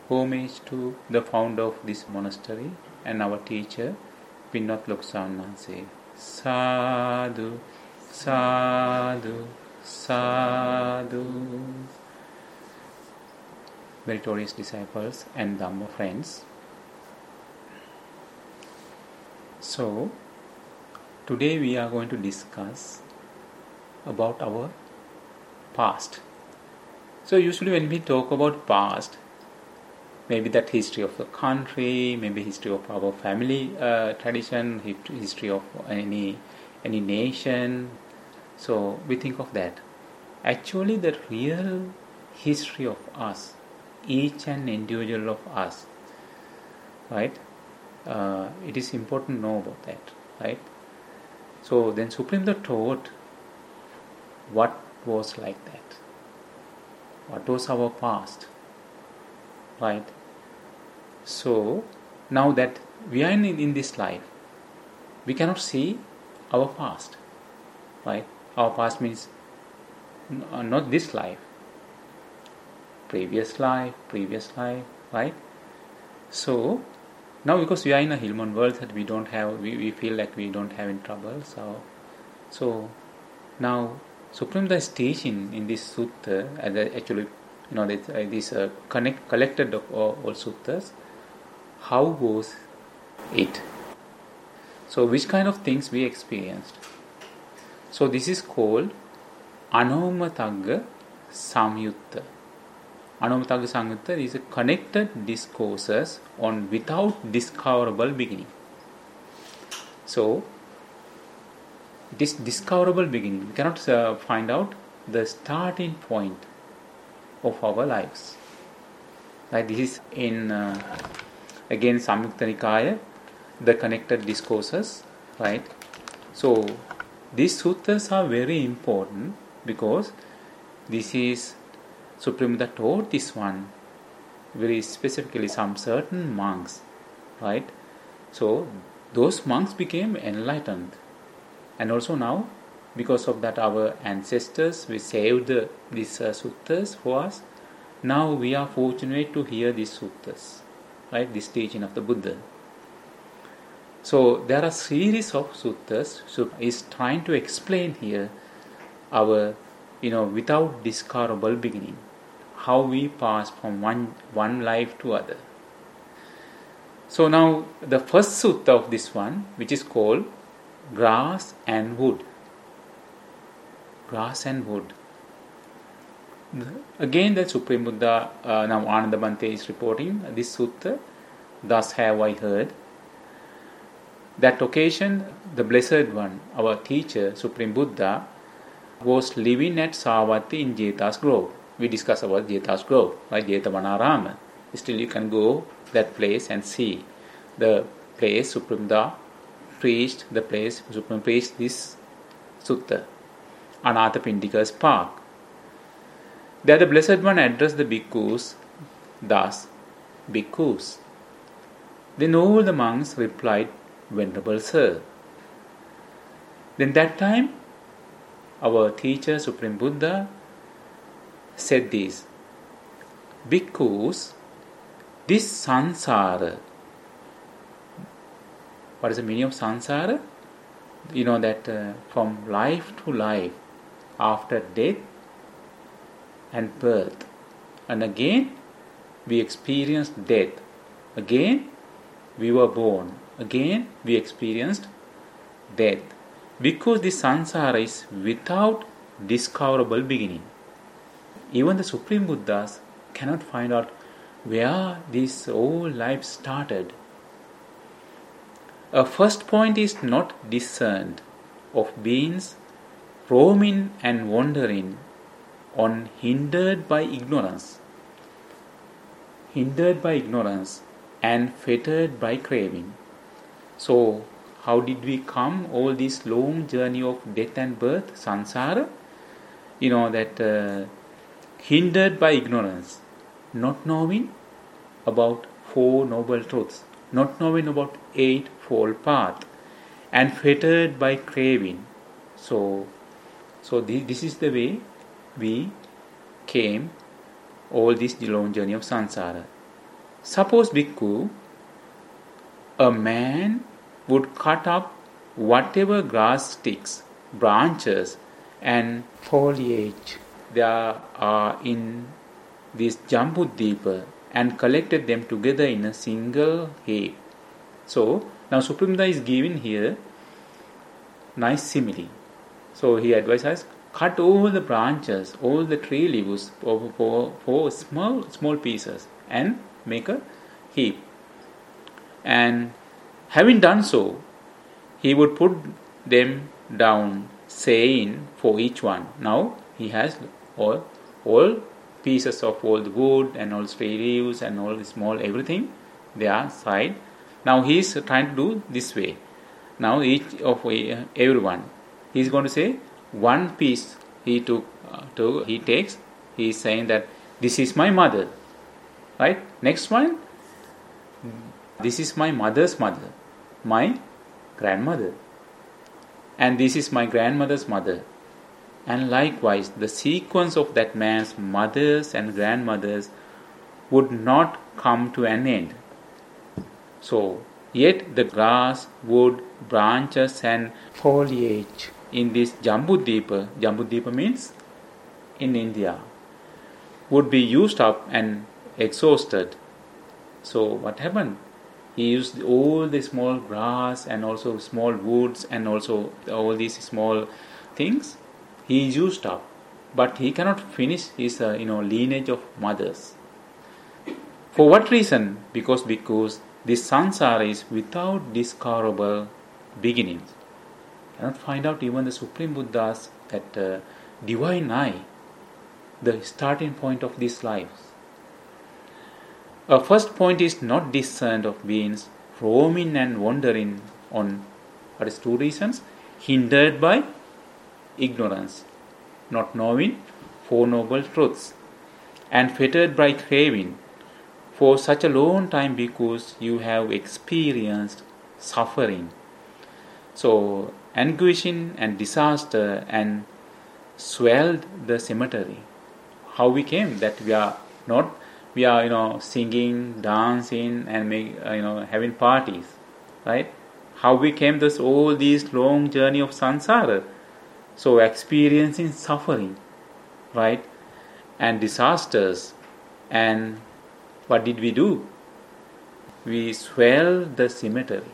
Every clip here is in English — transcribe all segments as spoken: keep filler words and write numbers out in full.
homage to the founder of this monastery and our teacher, Pinnath Loksawan Wahanse. Sadhu, sadhu, sadhu. Meritorious disciples and Dhamma friends. So, today we are going to discuss about our past. So usually when we talk about past, maybe that history of the country, maybe history of our family uh, tradition, history of any any nation. So we think of that. Actually, the real history of us, each and individual of us, right? Uh, it is important to know about that, right? So then Supreme Buddha taught what was like that. What was our past, right? So now that we are in, in this life, we cannot see our past, right? Our past means n- not this life, previous life, previous life, right? So now because we are in a human world that we don't have, we, we feel like we don't have any trouble. So, so now Supreme Buddha is teaching in this sutta, and actually, you know, this, uh, this uh, connect, collected of all, all suttas, how was it? So, which kind of things we experienced? So, this is called Anomatagga Samyutta. Anomatagga Samyutta is a connected discourses on without discoverable beginning. So, this discoverable beginning, we cannot uh, find out the starting point of our lives. Like this is in uh, again Samyutta Nikaya, the connected discourses, right? So these suttas are very important because this is Supreme Buddha taught this one very specifically some certain monks, right? So those monks became enlightened. And also now, because of that, our ancestors, we saved the, these uh, suttas for us. Now we are fortunate to hear these suttas, right? This teaching of the Buddha. So there are series of suttas. So is trying to explain here our, you know, without discoverable beginning, how we pass from one one life to other. So now the first sutta of this one, which is called Grass and Wood. Grass and Wood. Again, the Supreme Buddha, uh, now Ananda Bhante is reporting this sutta. Thus have I heard. That occasion, the Blessed One, our teacher, Supreme Buddha, was living at Savatthi in Jeta's Grove. We discussed about Jeta's Grove, right? Jetavanarama. Still, you can go that place and see the place Supreme Buddha preached, the place Supreme preached this sutta, Anathapindika's park. There the Blessed One addressed the bhikkhus thus, Bhikkhus. Then all the monks replied, Venerable Sir. Then that time, our teacher Supreme Buddha said this, Bhikkhus, this sansara. What is the meaning of sansara? You know that uh, from life to life, after death and birth, and again we experienced death, again we were born, again we experienced death. Because this sansara is without discoverable beginning. Even the Supreme Buddhas cannot find out where this whole life started. A first point is not discerned of beings roaming and wandering on hindered by ignorance, hindered by ignorance and fettered by craving. So, how did we come all this long journey of death and birth, samsara? You know that uh, hindered by ignorance, not knowing about four noble truths, not knowing about eightfold path, and fettered by craving. So, so this, this is the way we came all this long journey of samsara. Suppose bhikkhu, a man would cut up whatever grass sticks, branches and foliage there are in this Jambudvipa and collected them together in a single heap. So now Supreme is giving here nice simile. So he advises, cut all the branches, all the tree leaves for, for, for small small pieces and make a heap. And having done so, he would put them down, saying for each one. Now he has all all pieces of all the wood and all tree leaves and all the small everything they are side. Now he is trying to do this way. Now each of everyone, he is going to say one piece he took uh, to he takes. He is saying that this is my mother, right? Next one, this is my mother's mother, my grandmother, and this is my grandmother's mother. And likewise, the sequence of that man's mothers and grandmothers would not come to an end. So, yet the grass, wood, branches and foliage in this Jambudvipa, Jambudvipa means in India, would be used up and exhausted. So what happened? He used all the small grass and also small woods and also all these small things. He used up, but he cannot finish his uh, you know lineage of mothers. For what reason? Because because this samsara is without discoverable beginnings. You cannot find out even the Supreme Buddha's that uh, divine eye, the starting point of this life. A first point is not discerned of beings roaming and wandering on what is two reasons: hindered by ignorance, not knowing Four Noble Truths, and fettered by craving for such a long time because you have experienced suffering. So, anguishing and disaster and swelled the cemetery. How we came? That we are not, we are you know singing, dancing, and make, uh, you know having parties, right? How we came this all these long journey of samsara. So experiencing suffering, right, and disasters, and what did we do? We swelled the cemetery,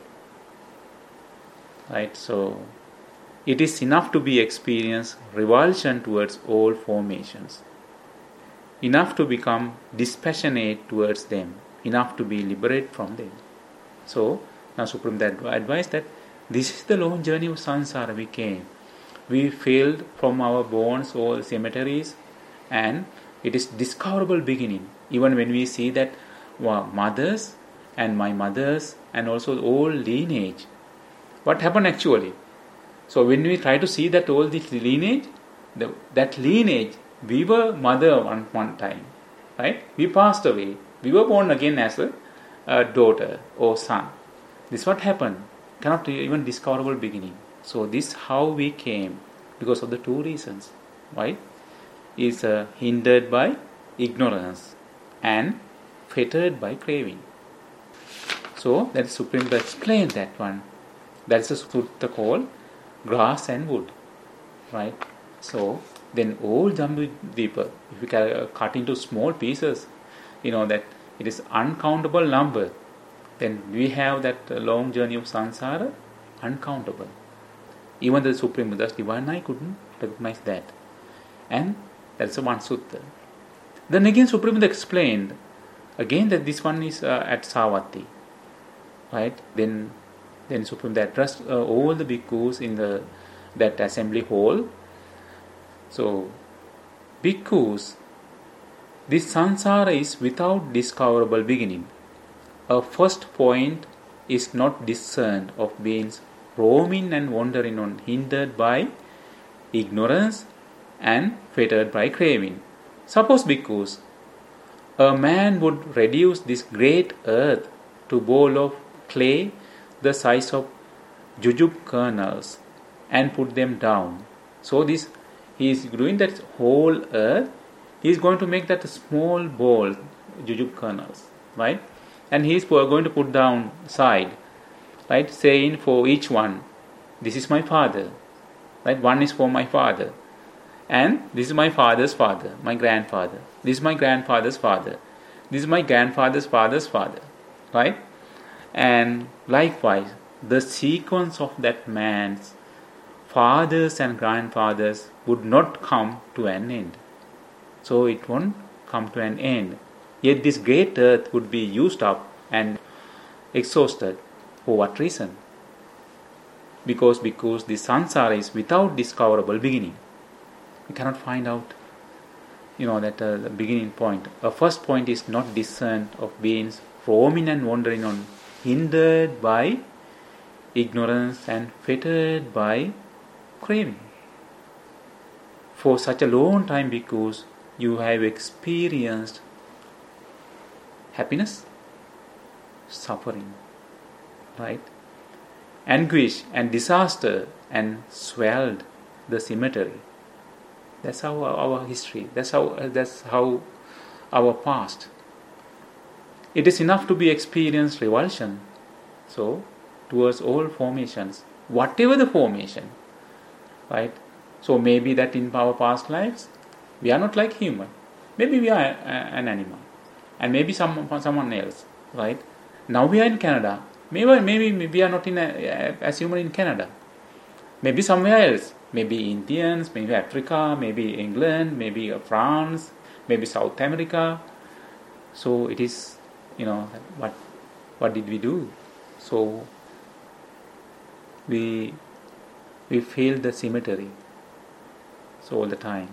right? So it is enough to be experienced revulsion towards all formations, enough to become dispassionate towards them, enough to be liberated from them. So now Supreme advised that this is the long journey of samsara we came. We failed from our bones or cemeteries, and it is discoverable beginning. Even when we see that wow, mothers and my mothers and also all lineage, what happened actually? So when we try to see that all this lineage, the, that lineage, we were mother one one time, right? We passed away. We were born again as a, a daughter or son. This is what happened. Cannot even discoverable beginning. So this how we came, because of the two reasons. Why? Is uh, hindered by ignorance and fettered by craving. So that Supreme explained that one. That's a sutta called grass and wood, right? So then all Jambudvipa, if we can cut into small pieces, you know that it is uncountable number. Then we have that long journey of samsara, uncountable. Even the Supreme Buddha's divine eye couldn't recognize that. And that's a one sutta. Then again Supreme Buddha explained again that this one is uh, at Savatthi. Right? Then then Supreme Buddha addressed uh, all the bhikkhus in the that assembly hall. So bhikkhus, this samsara is without discoverable beginning. A first point is not discerned of beings roaming and wandering on, hindered by ignorance and fettered by craving. Suppose bhikkhus, a man would reduce this great earth to bowl of clay the size of jujube kernels and put them down. So this he is doing that whole earth. He is going to make that a small bowl, jujube kernels, right? and he is going to put down side, right, saying for each one, this is my father, right, one is for my father, and this is my father's father, my grandfather, this is my grandfather's father, this is my grandfather's father's father, right? And likewise, the sequence of that man's fathers and grandfathers would not come to an end. So it won't come to an end. Yet this great earth would be used up and exhausted. For what reason? Because because the samsara is without discoverable beginning. We cannot find out, you know, that uh, the beginning point. A first point is not discerned of beings roaming and wandering on, hindered by ignorance and fettered by craving. For such a long time, because you have experienced happiness, suffering, right, anguish and disaster, and swelled the cemetery. That's how our history. That's how. That's how our past. It is enough to be experienced revulsion. So, towards all formations, whatever the formation, right? So maybe that in our past lives, we are not like human. Maybe we are a, a, an animal, and maybe some someone else, right? Now we are in Canada. Maybe maybe we are not in a, as human in Canada. Maybe somewhere else. Maybe Indians, maybe Africa, maybe England, maybe France, maybe South America. So it is, you know, what what did we do? So we we filled the cemetery. So all the time.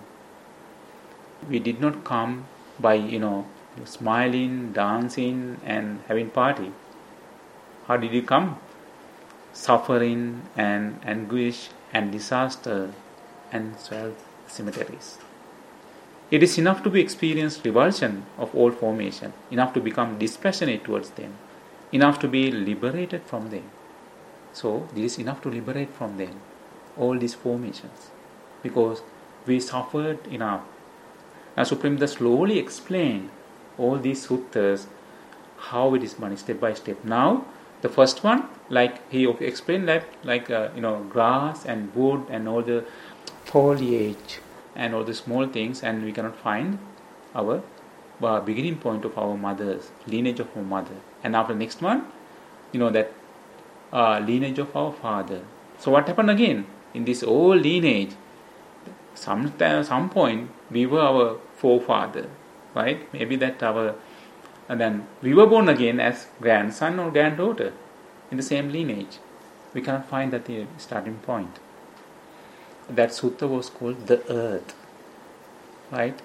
We did not come by, you know, smiling, dancing, and having party. How did you come? Suffering and anguish and disaster and swelled cemeteries. It is enough to be experienced revulsion of all formation, enough to become dispassionate towards them, enough to be liberated from them. So this is enough to liberate from them, all these formations, because we suffered enough. Now Supreme slowly explained all these suttas, how it is managed step by step. Now the first one, like he explained that, like uh, you know, grass and wood and all the foliage and all the small things, and we cannot find our uh, beginning point of our mother's lineage of our mother. And after the next one, you know, that uh, lineage of our father. So what happened again in this old lineage? Some some point we were our forefather, right? Maybe that our and then we were born again as grandson or granddaughter in the same lineage. We cannot find that the starting point. That sutta was called the earth, right?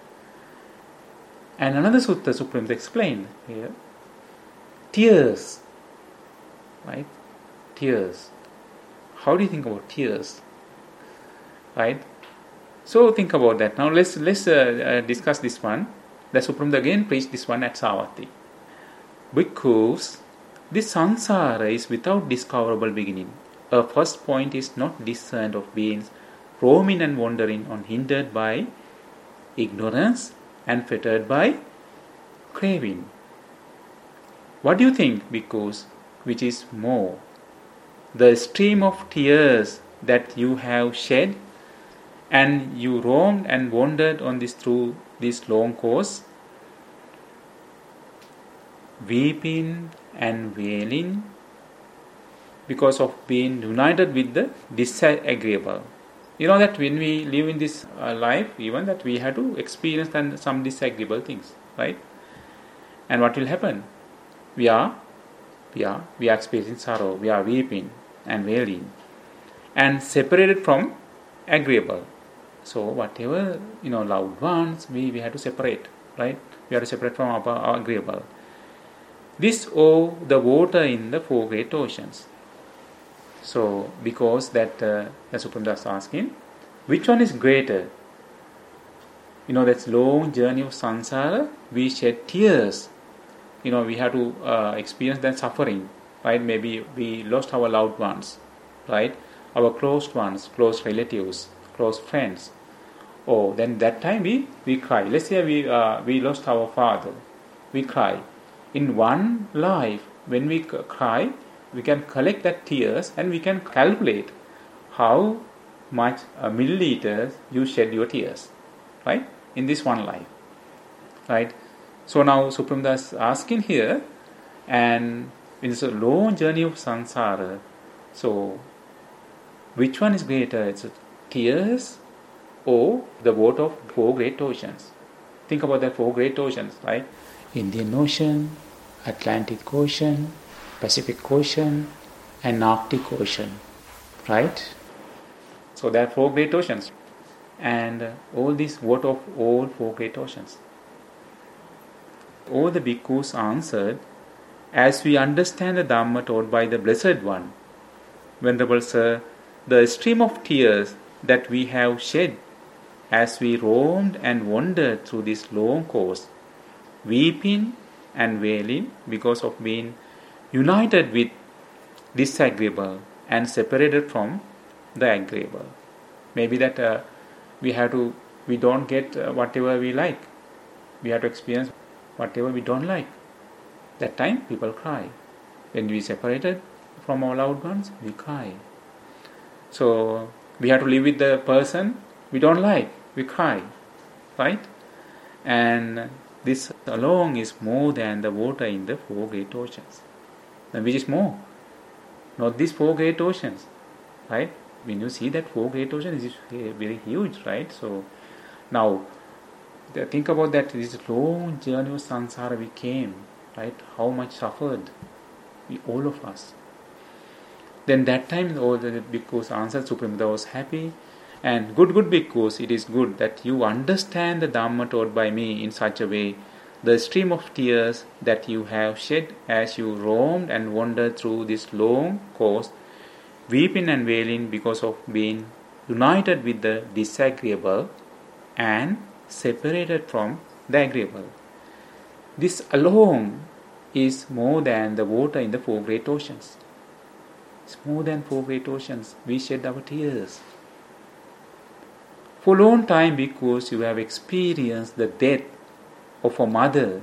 And another sutta Supreme explained here, tears, right? Tears. How do you think about tears, right? So think about that. Now let's let's uh, uh, discuss this one. The Supreme again preached this one at Savatthi. Because this samsara is without discoverable beginning. A first point is not discerned of beings roaming and wandering on, hindered by ignorance and fettered by craving. What do you think? Because which is more? The stream of tears that you have shed, and you roamed and wandered on this through this long course, weeping and wailing because of being united with the disagreeable. You know that when we live in this uh, life, even that we have to experience then some disagreeable things, right? And what will happen? We are, we are, we are experiencing sorrow. We are weeping and wailing, and separated from agreeable. So whatever, you know, loved ones, we, we have to separate, right? We have to separate from our, our agreeable. This or the water in the four great oceans. So because that uh, the Supreme Das asking, which one is greater? You know, that's long journey of samsara, we shed tears. You know, we have to uh, experience that suffering, right? Maybe we lost our loved ones, right? Our close ones, close relatives, close friends. Oh, then that time we, we cry. Let's say we uh, we lost our father. We cry. in one life, when we c- cry, we can collect that tears and we can calculate how much uh, milliliters you shed your tears, right? In this one life, right? So now Supreme Das is asking here, and in this long journey of samsara, so which one is greater? It's tears or the water of four great oceans? Think about the four great oceans, right? Indian Ocean, Atlantic Ocean, Pacific Ocean, and Arctic Ocean, right? So there are four great oceans, and uh, all these water of all four great oceans. All the bhikkhus answered, as we understand the Dhamma taught by the Blessed One, Venerable Sir, the stream of tears that we have shed as we roamed and wandered through this long course, weeping and wailing because of being united with disagreeable and separated from the agreeable. Maybe that uh, we have to, we don't get uh, whatever we like. We have to experience whatever we don't like. That time people cry. When we separated from our loved ones, we cry. So we have to live with the person we don't like, we cry, right? And this alone is more than the water in the four great oceans. And which is more? Not these four great oceans, right? When you see that four great oceans, it's very huge, right? So now think about that, this long journey of samsara we came, right? How much suffered we, all of us. Then that time all the bhikkhus answered, Supreme Buddha was happy. And good, good bhikkhus, it is good that you understand the Dhamma taught by me in such a way. The stream of tears that you have shed as you roamed and wandered through this long course, weeping and wailing because of being united with the disagreeable and separated from the agreeable. This alone is more than the water in the four great oceans. It's more than four great oceans. We shed our tears. For a long time, because you have experienced the death of a mother,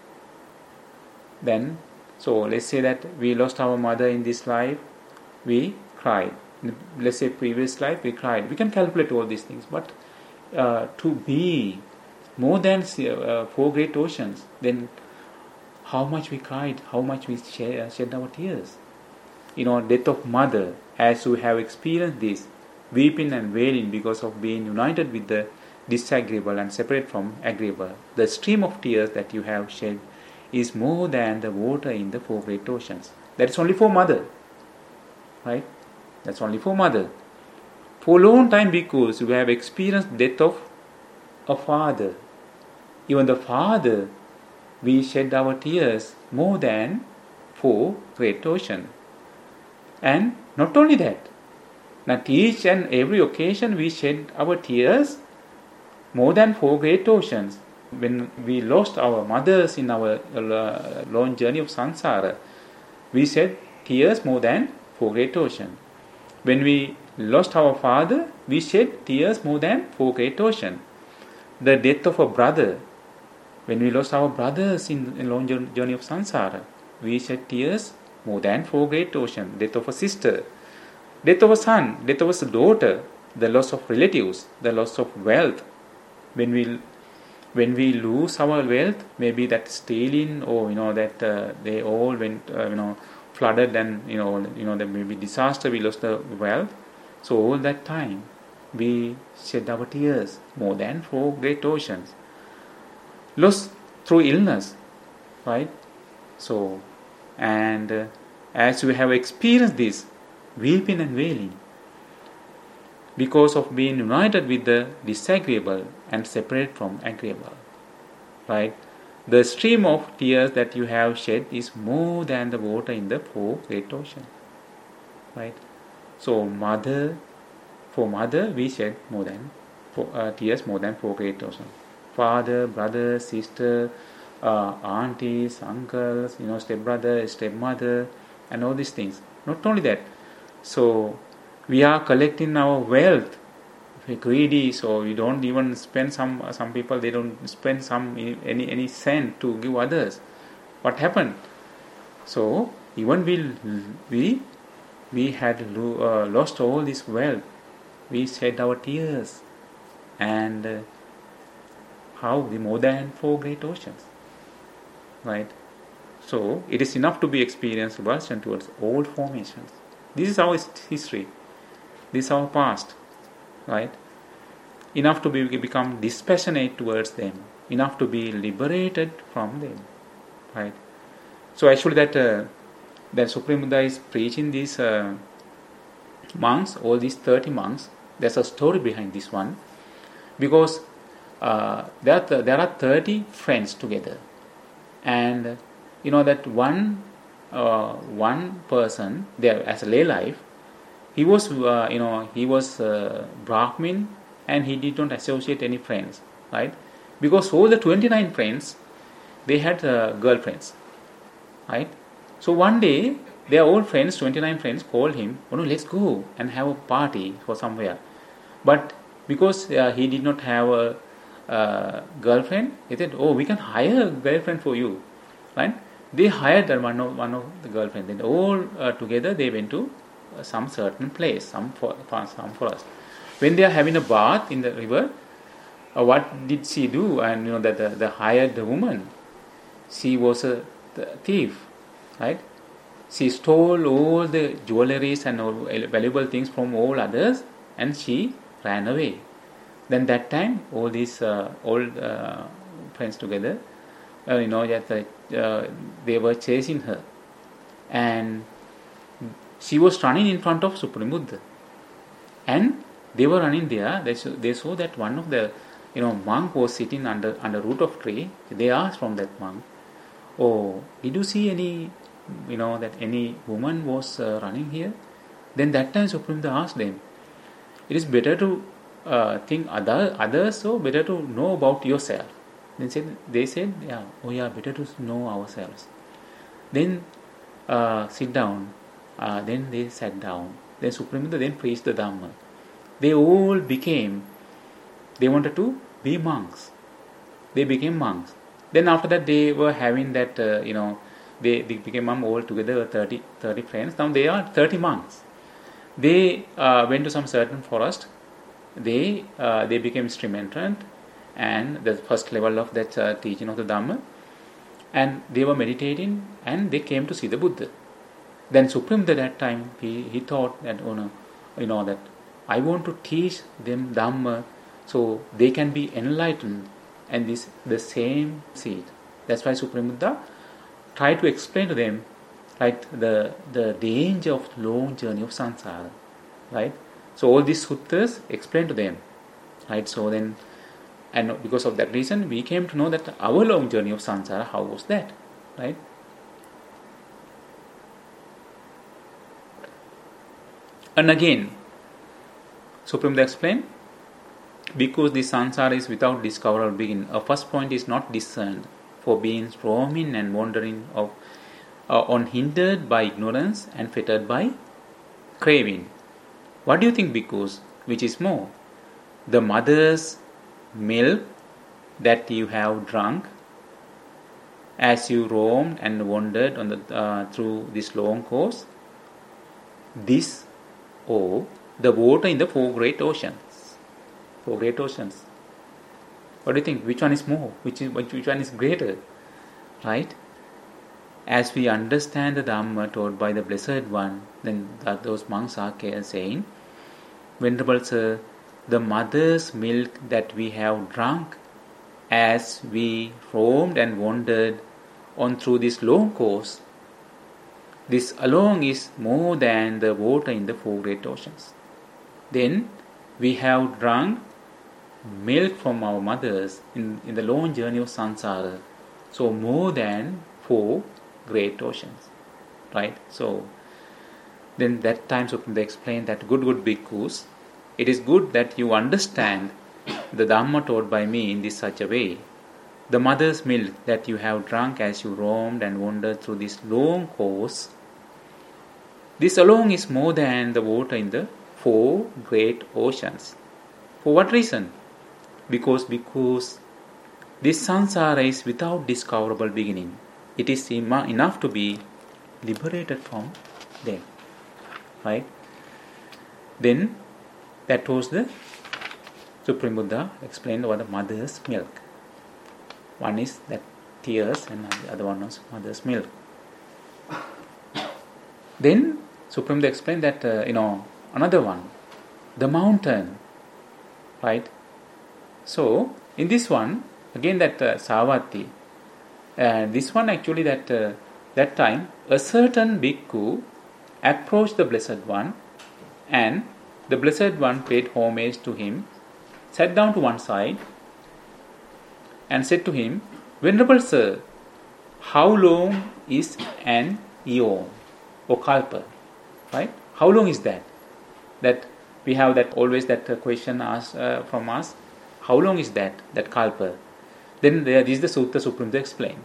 then, so let's say that we lost our mother in this life, we cried. Let's say previous life, we cried. We can calculate all these things, but uh, to be more than uh, four great oceans, then how much we cried, how much we shed, shed our tears. You know, death of mother, as you have experienced this, weeping and wailing because of being united with the disagreeable and separate from agreeable. The stream of tears that you have shed is more than the water in the four great oceans. That is only for mother, right? That's only for mother. For a long time, because you have experienced death of a father. Even the father, we shed our tears more than four great oceans. And not only that, at each and every occasion we shed our tears more than four great oceans. When we lost our mothers in our uh, long journey of samsara, we shed tears more than four great oceans. When we lost our father, we shed tears more than four great oceans. The death of a brother, when we lost our brothers in the long journey of samsara, we shed tears more than four great oceans. Death of a sister, death of a son, death of a daughter, the loss of relatives, the loss of wealth. When we when we lose our wealth, maybe that stealing, or you know that uh, they all went uh, you know flooded, and you know you know there may be disaster. We lost the wealth, so all that time we shed our tears more than four great oceans. Lost through illness, right? So, and uh, as we have experienced this, weeping and wailing because of being united with the disagreeable and separate from agreeable, right? The stream of tears that you have shed is more than the water in the four great oceans, right? So mother, for mother we shed more than four, uh, tears more than four great oceans. Father, brother, sister, uh, aunties, uncles, you know, stepbrother, stepmother, and all these things. Not only that, so we are collecting our wealth. If we're greedy, so we don't even spend some. Some people, they don't spend some any any cent to give others. what happened? So even we we we had lo- uh, lost all this wealth. We shed our tears, and uh, how the more than four great oceans, right? So it is enough to be experienced revulsion towards old formations. This is our history. This is our past, right? Enough to be, become dispassionate towards them. Enough to be liberated from them, right? So actually, that uh, that Supreme Buddha is preaching these uh, monks, all these thirty monks. There's a story behind this one, because uh, there are th- there are thirty friends together, and you know that one uh, one person there as a lay life, he was uh, you know he was uh, Brahmin, and he did not associate any friends, right? Because all the twenty-nine friends, they had uh, girlfriends, right? So one day their old friends, twenty-nine friends, called him, oh no, let's go and have a party for somewhere. But because uh, he did not have a uh, girlfriend, he said, oh, we can hire a girlfriend for you, right? They hired one of one of the girlfriends. Then all uh, together they went to uh, some certain place, some for, some forest. When they are having a bath in the river, uh, what did she do? And you know that the, the hired woman, she was a thief, right? She stole all the jewelries and all valuable things from all others, and she ran away. Then that time, all these uh, old uh, friends together, uh, you know, that uh, they were chasing her, and she was running in front of Supreme Buddha, and they were running there. They saw, they saw that one of the, you know, monk was sitting under under root of tree. They asked from that monk, "Oh, did you see any, you know, that any woman was uh, running here?" Then that time Supreme Buddha asked them, "It is better to uh, think other others, or better to know about yourself?" Then said they said, "Yeah, oh yeah, better to know ourselves." Then uh, sit down. Uh, then they sat down. Then Supreme Buddha then preached the Dhamma. They all became. They wanted to be monks. They became monks. Then after that, they were having that, uh, you know, they, they became monks all together, thirty, thirty friends. Now they are thirty monks. They uh, went to some certain forest. They uh, they became stream-entrant, and the first level of that uh, teaching of the Dhamma. And they were meditating, and they came to see the Buddha. Then Supreme at that time, he, he thought that, oh no, you know, that I want to teach them Dhamma so they can be enlightened, and this the same seed. That's why Supreme Buddha tried to explain to them, right, the the danger of long journey of samsara, right? So all these suttas explained to them, right? So then, and because of that reason, we came to know that our long journey of samsara, how was that, right? And again, Supreme Buddha explained, because the samsara is without discoverable beginning, a first point is not discerned for beings roaming and wandering of, uh, unhindered by ignorance and fettered by craving. What do you think, bhikkhus? Which is more, the mother's milk that you have drunk as you roamed and wandered on the uh, through this long course, this, or the water in the four great oceans? Four great oceans. What do you think? Which one is more? Which is which, which one is greater? Right? As we understand the Dhamma taught by the Blessed One, then that those monks are saying, Venerable Sir, the mother's milk that we have drunk as we roamed and wandered on through this long course, this alone is more than the water in the four great oceans. Then we have drunk milk from our mothers in, in the long journey of samsara, so more than four great oceans, right? So then that time Supreme they explained that good good bhikkhus, it is good that you understand the Dhamma taught by me in this such a way. The mother's milk that you have drunk as you roamed and wandered through this long course, this alone is more than the water in the four great oceans. For what reason? Because because this samsara is without discoverable beginning. it is enough to be liberated from them. Right? Then that was the Supreme Buddha explained about the mother's milk. One is that tears and the other one was mother's milk. Then Supreme Buddha explained that uh, you know another one, the mountain. Right? So in this one again that uh, Savatthi, and uh, this one actually that uh, that time a certain bhikkhu approached the Blessed One, and the Blessed One paid homage to him, sat down to one side, and said to him, "Venerable Sir, how long is an eon or kalpa?" Right? How long is that? That we have that always that uh, question asked uh, from us. How long is that? That kalpa? Then there this is the Sutta Supreme Buddha explained.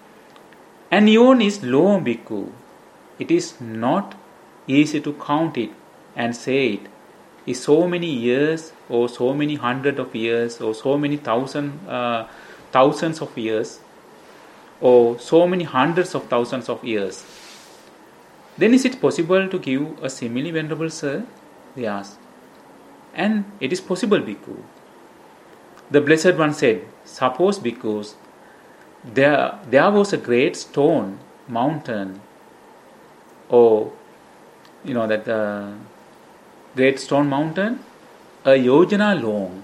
An eon is long, bhikkhu. It is not easy to count it and say it is so many years or so many hundred of years or so many thousand uh, thousands of years or so many hundreds of thousands of years. Then is it possible to give a simile, Venerable Sir? They asked. And it is possible, bhikkhu. The Blessed One said, suppose, bhikkhus, there, there was a great stone mountain, or you know that uh, great stone mountain, a yojana long.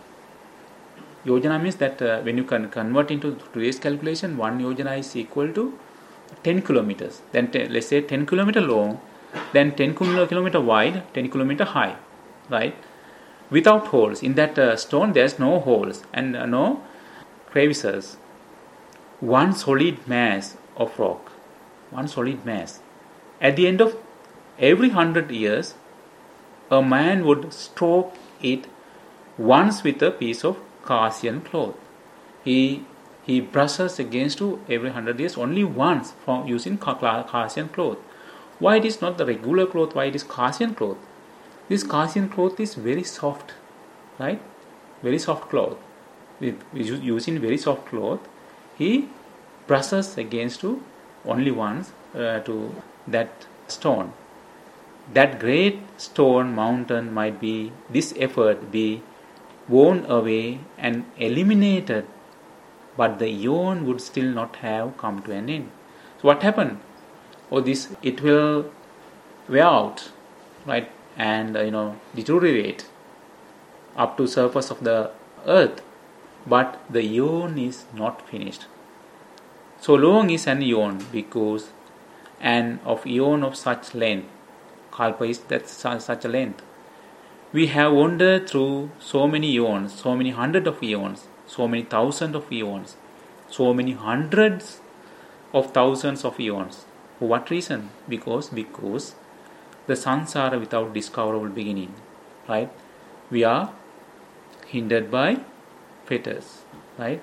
Yojana means that uh, when you can convert into today's calculation, one yojana is equal to ten kilometers. Then ten, let's say ten kilometer long, then ten kilometer wide, ten kilometer high, right? Without holes. In that uh, stone, there's no holes and uh, no crevices. One solid mass of rock. One solid mass. At the end of every hundred years, a man would stroke it once with a piece of Kasian cloth. He he brushes against to every hundred years only once from using Kasian cloth. Why it is not the regular cloth? Why it is Kasian cloth? This Kasian cloth is very soft, right? Very soft cloth. With using very soft cloth, he brushes against to only once uh, to that stone. That great stone mountain might be, this effort be worn away and eliminated, but the eon would still not have come to an end. So what happened? Oh, this it will wear out, right, and uh, you know deteriorate up to surface of the earth, but the eon is not finished. So long is an eon, because and of eon of such length, kalpa is that such a length. We have wandered through so many eons, so many hundred of eons, so many thousands of eons, so many hundreds of thousands of eons. For what reason? Because because the samsara without discoverable beginning, right? We are hindered by fetters, right?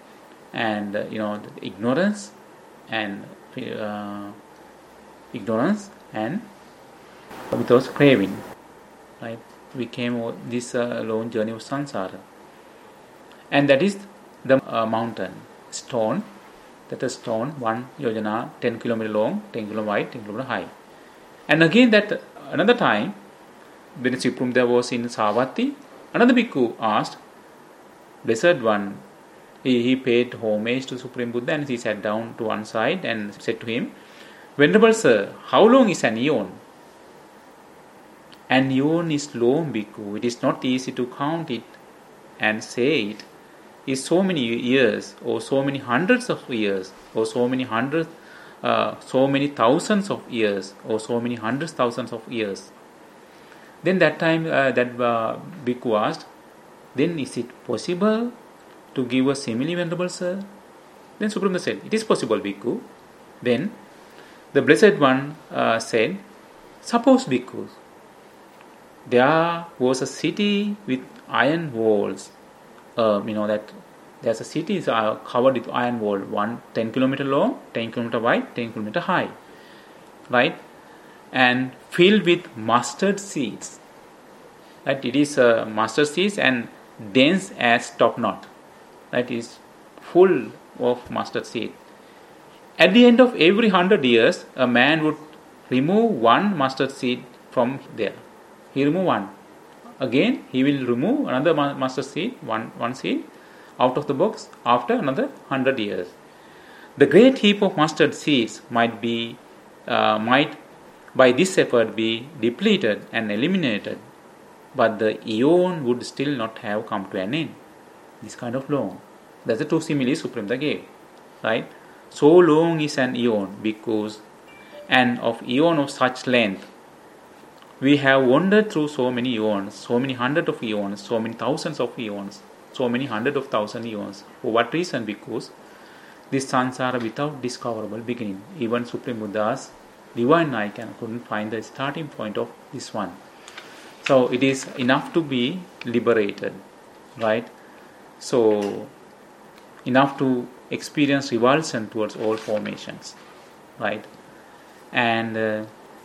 And uh, you know ignorance and uh, ignorance and without craving, right? We came over this uh, long journey of samsara, and that is the uh, mountain stone. That is stone one yojana, ten kilometer long, ten kilometer wide, ten kilometer high. And again that another time when Supreme Buddha was in Savatthi, another bhikkhu asked Blessed One. He, he paid homage to Supreme Buddha and he sat down to one side and said to him, Venerable Sir, how long is an eon? An eon is long, bhikkhu. It is not easy to count it and say it is so many years or so many hundreds of years or so many hundreds, uh, so many thousands of years or so many hundreds thousands of years. Then that time uh, that uh, bhikkhu asked, then is it possible to give a simile, Venerable Sir? Then Supreme Buddha said, it is possible, bhikkhu. Then the Blessed One uh, said, suppose, bhikkhus, there was a city with iron walls. Um, you know that there's a city is uh, covered with iron wall, one ten kilometer long, ten kilometer wide, ten kilometer high, right, and filled with mustard seeds. Right, it is uh, mustard seeds and dense as top knot. Right, it is full of mustard seed. At the end of every hundred years, a man would remove one mustard seed from there. He remove one. Again, he will remove another mustard seed, one, one seed, out of the box after another hundred years. The great heap of mustard seeds might be, uh, might by this effort be depleted and eliminated, but the eon would still not have come to an end. This kind of long. That's the two similes Supremda gave, right? So long is an eon because, and of eon of such length, we have wandered through so many eons, so many hundred of eons, so many thousands of eons, so many hundred of thousand eons. For what reason? Because this samsara without discoverable beginning. Even Supreme Buddha's divine icon couldn't find the starting point of this one. So it is enough to be liberated, right? So enough to experience revulsion towards all formations, right? And uh,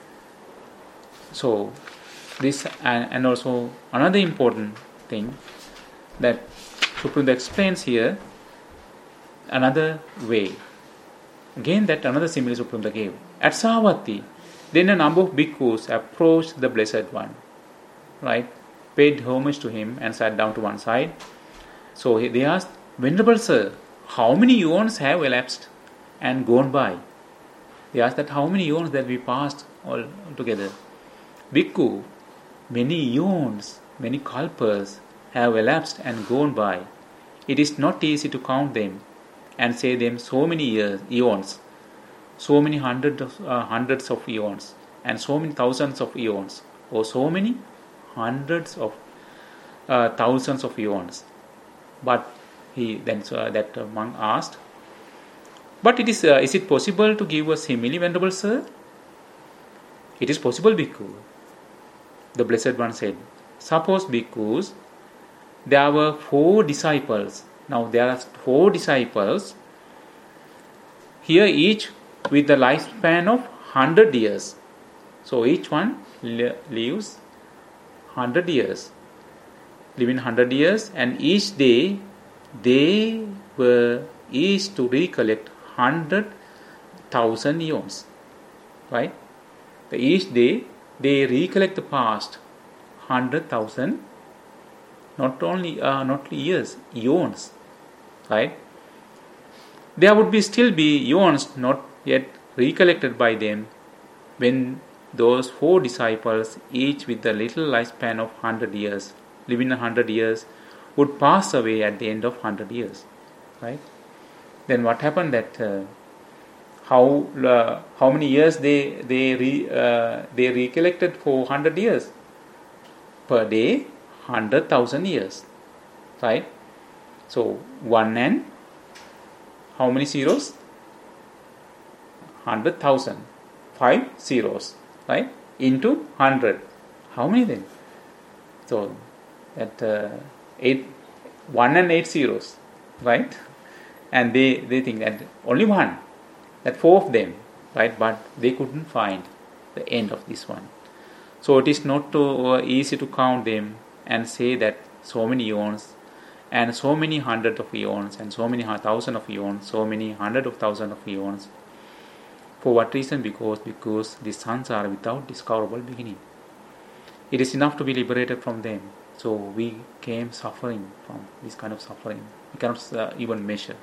so this and, and also another important thing that Supreme explains here, another way. Again, that another simile Supreme gave. At Savatthi, then a number of bhikkhus approached the Blessed One, right? Paid homage to him and sat down to one side. So they asked, Venerable Sir, how many eons have elapsed and gone by? They asked that how many eons that we passed all together. Bhikkhu, many eons, many kalpas have elapsed and gone by. It is not easy to count them and say them so many years, eons, so many hundreds of, uh, hundreds of eons, and so many thousands of eons, or so many hundreds of uh, thousands of eons. But he then uh, that uh, monk asked, but it is uh, is it possible to give a simile, Venerable Sir? It is possible, Bhikkhu. The Blessed One said, suppose, bhikkhus, there were four disciples. Now there are four disciples here, each with the lifespan of hundred years. So each one li- lives hundred years, living hundred years, and each day they were each to recollect hundred thousand eons, right? The each day they recollect the past hundred thousand, not only uh, not years, eons, right? There would be still be eons not yet recollected by them when those four disciples, each with a little lifespan of hundred years, living a hundred years, would pass away at the end of hundred years, right? Then what happened? That uh, how uh, how many years they they re, uh, they recollected for hundred years per day, hundred thousand years, right? So one and how many zeros? Hundred thousand, five zeros, right? Into hundred, how many then? So that uh, eight, one and eight zeros, right? And they they think that only one, that four of them, right? But they couldn't find the end of this one. So it is not too uh, easy to count them and say that so many eons and so many hundred of eons and so many thousand of eons, so many hundred of thousand of eons. For what reason? Because because the samsara without discoverable beginning. It is enough to be liberated from them. So we came suffering from this kind of suffering. We cannot uh, even measure.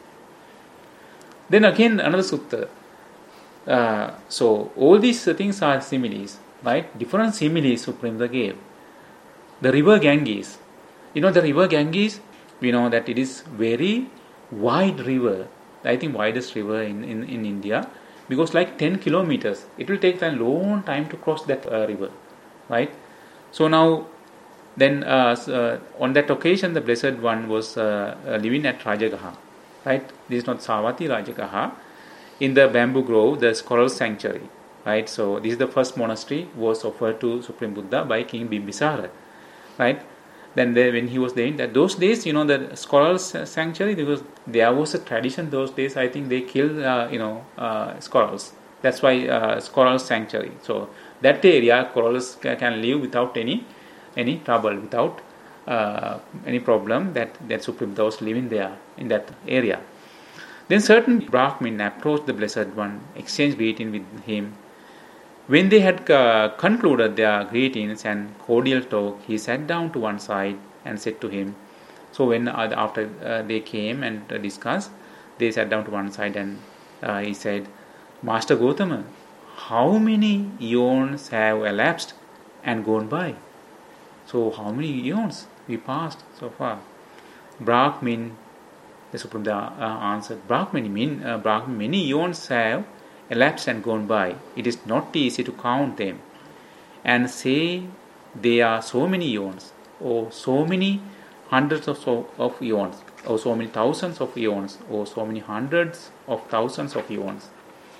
Then again another sutta. Uh, so all these uh, things are similes, right? Different similes Supreme gave. The river Ganges. You know the river Ganges, we know that it is very wide river. I think widest river in, in, in India. Because like ten kilometers, it will take a long time to cross that uh, river, right? So now, then uh, uh, on that occasion, the Blessed One was uh, uh, living at Rajagaha, right? This is not Savatthi, Rajagaha, in the bamboo grove, the Squirrel Sanctuary, right? So this is the first monastery was offered to Supreme Buddha by King Bimbisara, right? Then they, when he was there, in that those days, you know, the Squirrel Sanctuary, because there was a tradition those days. I think they killed, uh, you know, uh, squirrels. That's why uh, Squirrel Sanctuary. So that area, squirrels can live without any any trouble, without uh, any problem. That that Supreme Buddha was living there in that area. Then certain Brahmin approached the Blessed One, exchanged greeting with him. When they had uh, concluded their greetings and cordial talk, he sat down to one side and said to him. So when uh, after uh, they came and uh, discussed, they sat down to one side and uh, he said, Master Gautama, how many eons have elapsed and gone by? So how many eons we passed so far? Brahmin, the Supreme uh, answered, Brahmin, mean, uh, Brahmin, many eons have elapsed and gone by. It is not easy to count them and say they are so many eons or so many hundreds of, so, of eons or so many thousands of eons or so many hundreds of thousands of eons.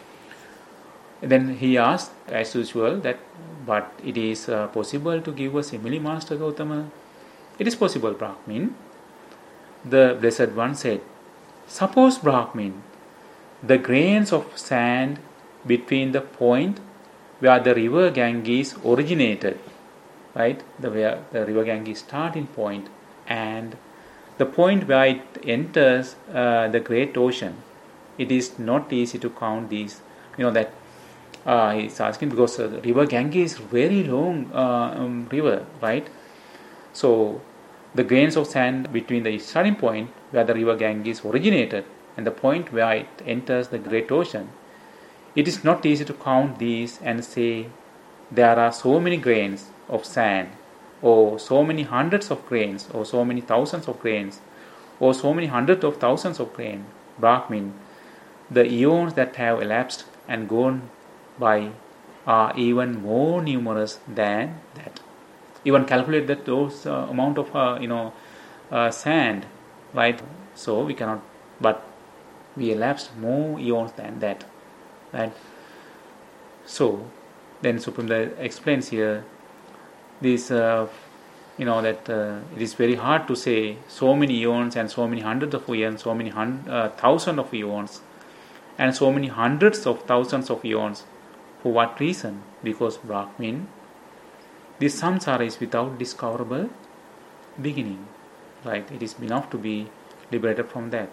Then he asked as usual that, but it is uh, possible to give a simile, Master Gautama? It is possible, Brahmin. The Blessed One said, suppose, Brahmin, the grains of sand between the point where the river Ganges originated, right? The where the river Ganges starting point and the point where it enters uh, the great ocean. It is not easy to count these. You know that uh, he's asking because uh, the river Ganges is very long uh, um, river, right? So the grains of sand between the starting point where the river Ganges originated and the point where it enters the great ocean, it is not easy to count these and say there are so many grains of sand or so many hundreds of grains or so many thousands of grains or so many hundreds of thousands of grains. Brahmin, the eons that have elapsed and gone by are even more numerous than that. Even calculate that those uh, amount of uh, you know uh, sand, right? So we cannot, but we elapsed more eons than that, right? So then Supreme explains here this, uh, you know that uh, it is very hard to say so many eons and so many hundreds of eons, so many hun- uh, thousands of eons, and so many hundreds of thousands of eons. For what reason? Because Brahmin, this samsara is without discoverable beginning, right? It is enough to be liberated from that.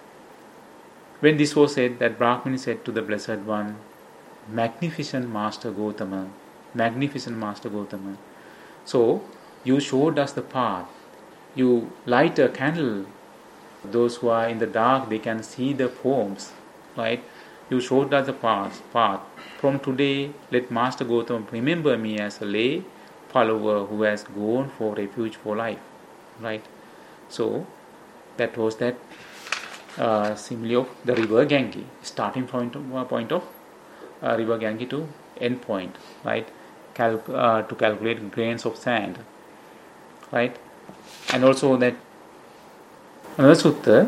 When this was said, that Brahmin said to the Blessed One, Magnificent Master Gautama, Magnificent Master Gautama. So, you showed us the path. You light a candle. Those who are in the dark, they can see the forms, right? You showed us the path. path. From today, let Master Gautama remember me as a lay follower who has gone for refuge for life, right? So, that was that uh, simile of the river Ganges, starting point of, uh, point of uh, river Ganges to end point, right? Cal- uh, to calculate grains of sand, right? And also that another sutta,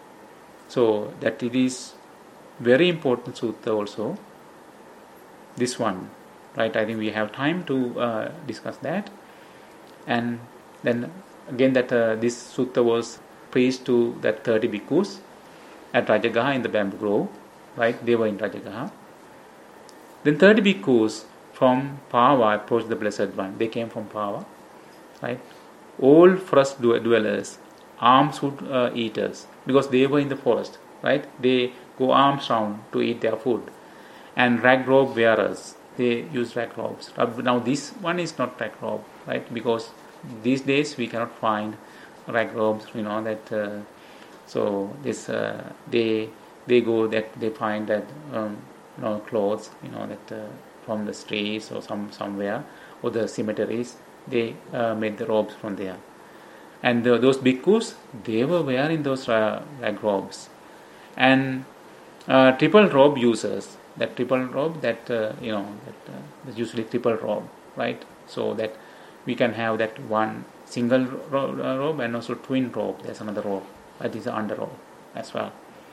so that it is very important sutta also, this one, right? I think we have time to uh, discuss that. And then again that uh, this sutta was preached to that thirty bhikkhus at Rajagaha in the bamboo grove, right? They were in Rajagaha. Then thirty bhikkhus from Pava approached the Blessed One. They came from Pava, right? All forest dwellers, alms food uh, eaters, because they were in the forest, right? They go arms round to eat their food. And rag robe wearers, they use rag robes. Now this one is not rag robe, right? Because these days we cannot find rag robes, you know that. Uh, so this uh, they they go that they find that um, you know clothes, you know that uh, from the streets or some somewhere or the cemeteries. They uh, made the robes from there. And the, those bhikkhus, they were wearing those uh, rag robes. And uh, triple robe users, that triple robe, that, uh, you know, that uh, is usually triple robe, right? So that we can have that one single ro- uh, robe and also twin robe. There's another robe, that is the under robe as well.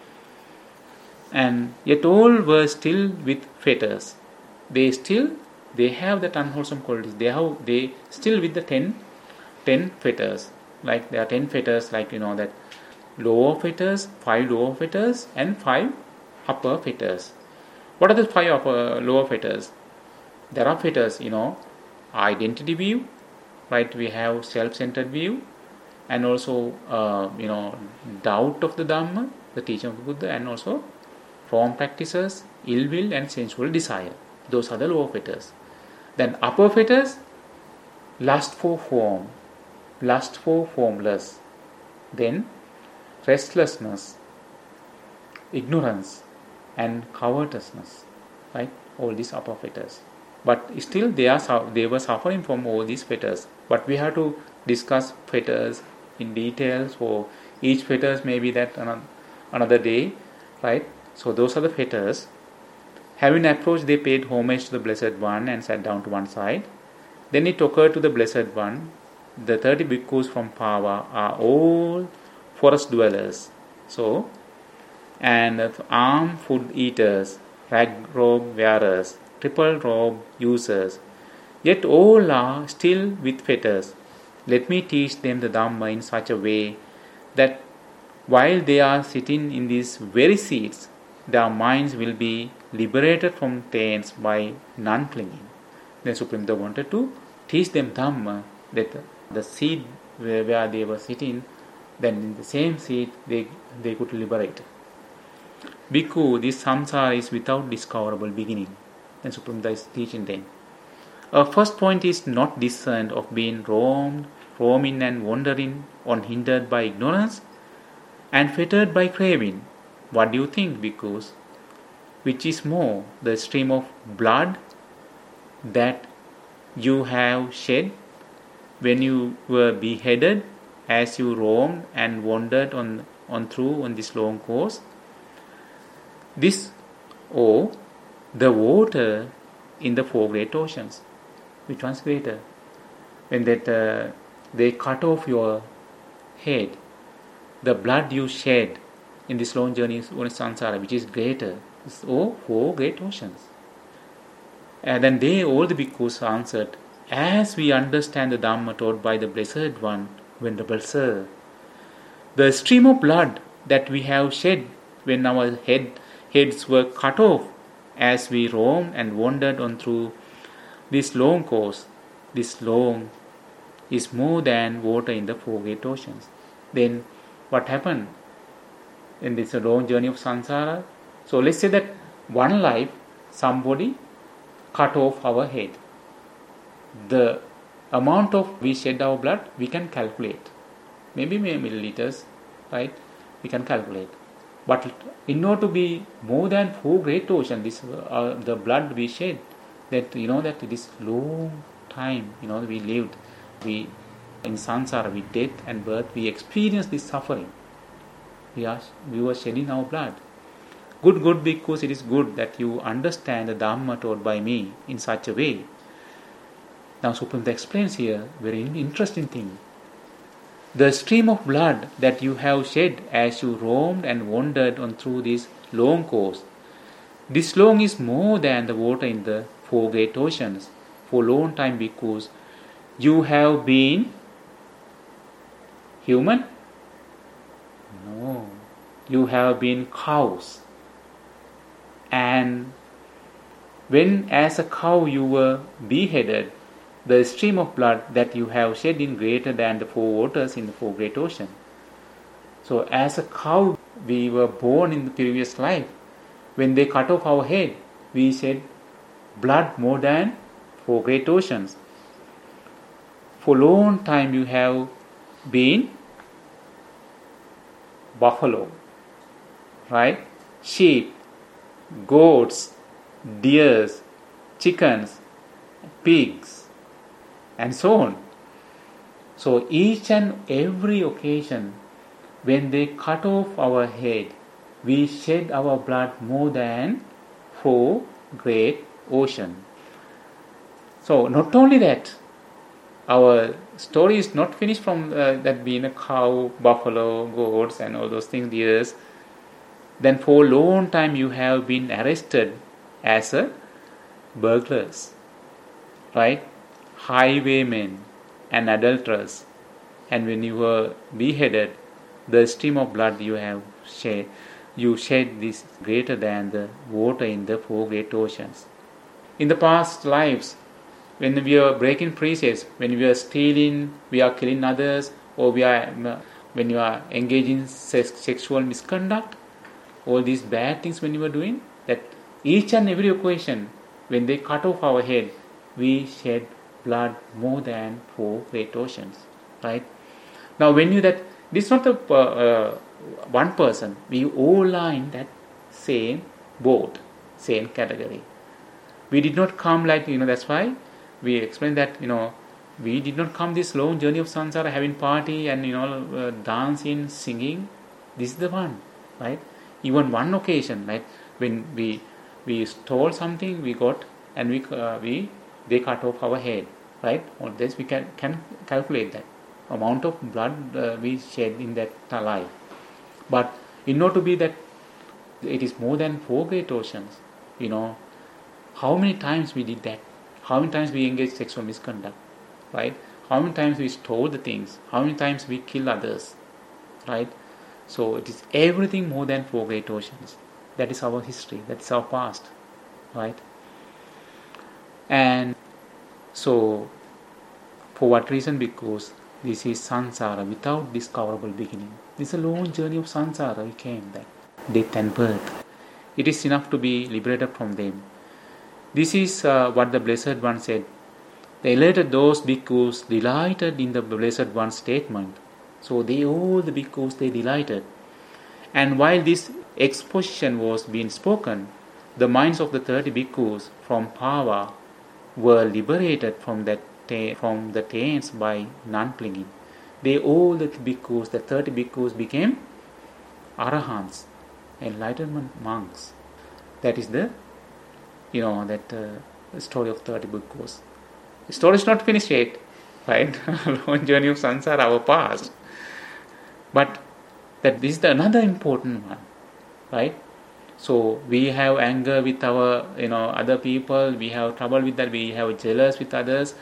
And yet all were still with fetters. They still They have that unwholesome qualities. They have they still with the ten, ten fetters. Like there are ten fetters, like you know that lower fetters, five lower fetters, and five upper fetters. What are the five upper lower fetters? There are fetters, you know, identity view, right? We have self-centered view, and also uh, you know doubt of the Dhamma, the teaching of the Buddha, and also wrong practices, ill will and sensual desire. Those are the lower fetters. Then upper fetters, lust for form, lust for formless, then restlessness, ignorance and covetousness, right? All these upper fetters. But still they are they were suffering from all these fetters. But we have to discuss fetters in details. For each fetters, maybe that another day, right? So those are the fetters. Having approached, they paid homage to the Blessed One and sat down to one side. Then it occurred to the Blessed One, the thirty bhikkhus from Pava are all forest dwellers. So, and armed food eaters, rag robe wearers, triple robe users, yet all are still with fetters. Let me teach them the Dhamma in such a way that while they are sitting in these very seats, their minds will be liberated from taints by non-clinging. Then Supreme Buddha wanted to teach them Dhamma, that the seat where, where they were sitting, then in the same seat they, they could liberate. Bhikkhu, this samsara is without discoverable beginning. Then Supreme Buddha is teaching them. Our first point is not discerned of being roamed, roaming and wandering, unhindered by ignorance and fettered by craving. What do you think, bhikkhus? Which is more, the stream of blood that you have shed when you were beheaded, as you roamed and wandered on, on through on this long course? This, or the water in the four great oceans? Which one's greater? When that uh, they cut off your head, the blood you shed in this long journey is samsara, which is greater? Oh, four great oceans. And then they, all the bhikkhus, answered, as we understand the Dhamma taught by the Blessed One, Venerable Sir, the stream of blood that we have shed when our head, heads were cut off, as we roamed and wandered on through this long course, this long is more than water in the four great oceans. Then what happened in this long journey of samsara? So let's say that one life somebody cut off our head. The amount of we shed our blood, we can calculate. Maybe milliliters, right? We can calculate. But in order to be more than four great oceans, this uh, the blood we shed, that you know that this long time, you know, we lived, we in samsara, with death and birth, we experienced this suffering. We are we were shedding our blood. Good, good, because it is good that you understand the Dhamma taught by me in such a way. Now Supreme Buddha explains here very interesting thing. The stream of blood that you have shed as you roamed and wandered on through this long course, this long is more than the water in the four great oceans for long time, because you have been human? No. You have been cows. And when as a cow you were beheaded, the stream of blood that you have shed in greater than the four waters in the four great oceans. So as a cow we were born in the previous life. When they cut off our head, we shed blood more than four great oceans. For long time you have been buffalo, right? Sheep, goats, deers, chickens, pigs, and so on. So each and every occasion when they cut off our head, we shed our blood more than four great oceans. So not only that, our story is not finished from uh, that being a cow, buffalo, goats and all those things, deers. Then for a long time you have been arrested as a burglars, right? Highwaymen and adulterers. And when you were beheaded, the stream of blood you have shed, you shed this greater than the water in the four great oceans. In the past lives, when we are breaking precepts, when we are stealing, we are killing others, or we are when you are engaging sex, sexual misconduct, all these bad things when we were doing, that each and every occasion, when they cut off our head, we shed blood more than four great oceans, right? Now, when you that, this is not the uh, uh, one person. We all are in that same boat, same category. We did not come like, you know, that's why we explained that, you know, we did not come this long journey of samsara having party and, you know, uh, dancing, singing. This is the one, right? Even one occasion, right? When we we stole something, we got, and we uh, we they cut off our head, right? On this we can can calculate that amount of blood uh, we shed in that life. But in order to be that, it is more than four great oceans. You know, how many times we did that? How many times we engaged sexual misconduct, right? How many times we stole the things? How many times we kill others, right? So it is everything more than four great oceans. That is our history. That is our past, right? And so, for what reason? Because this is samsara without discoverable beginning. This is a long journey of samsara. We came that death and birth. It is enough to be liberated from them. This is uh, what the Blessed One said. The elated those bhikkhus delighted in the Blessed One's statement. So they all the bhikkhus they delighted. And while this exposition was being spoken, the minds of the thirty bhikkhus from Pava were liberated from that from the taints by non-clinging. They all the bhikkhus, the thirty bhikkhus became arahants, enlightenment monks. That is the, you know, that uh, story of thirty bhikkhus. The story is not finished yet, right? Long journey of samsara, our past. But that this is the another important one, right? So we have anger with our, you know, other people. We have trouble with that. We have jealous with others.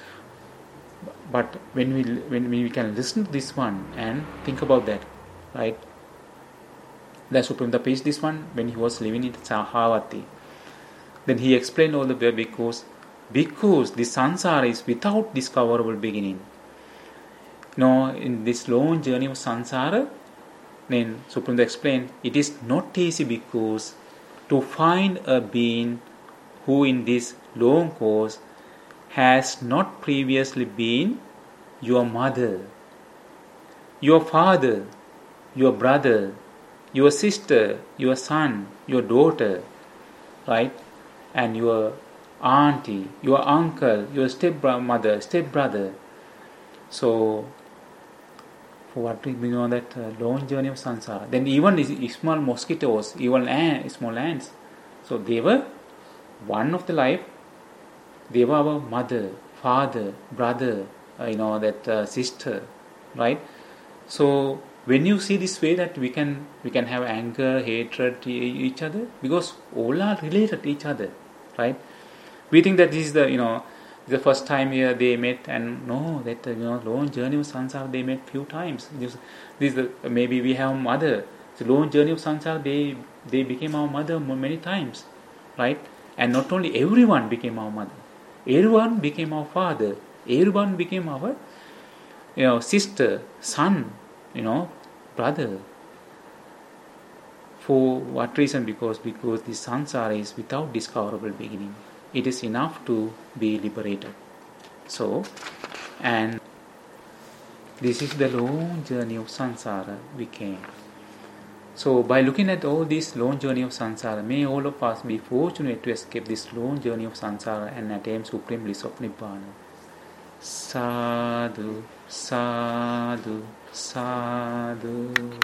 But when we when we can listen to this one and think about that, right? The Supreme the preached this one when he was living in Sahavati. Then he explained all the bhikkhus. Bhikkhus, this samsara is without discoverable beginning. You know, in this long journey of samsara, then Supreme explained, it is not easy, bhikkhus, to find a being who in this long course has not previously been your mother, your father, your brother, your sister, your son, your daughter, right? And your auntie, your uncle, your stepmother, stepbrother. So, for what we know that uh, long journey of samsara. Then even these small mosquitoes, even ant, small ants. So they were one of the life. They were our mother, father, brother, uh, you know, that uh, sister, right? So when you see this way that we can we can have anger, hatred to each other, because all are related to each other, right? We think that this is the, you know, the first time here they met, and no, that, you know, long journey of samsara they met few times. This, this is the, maybe we have mother. The long journey of samsara they they became our mother many times, right? And not only everyone became our mother, everyone became our father, everyone became our, you know, sister, son, you know, brother. For what reason? Because because the samsara is without discoverable beginning. It is enough to be liberated. So, and this is the long journey of samsara we came. So, by looking at all this long journey of samsara, may all of us be fortunate to escape this long journey of samsara and attain supreme bliss of Nibbana. Sadhu, sadhu, sadhu.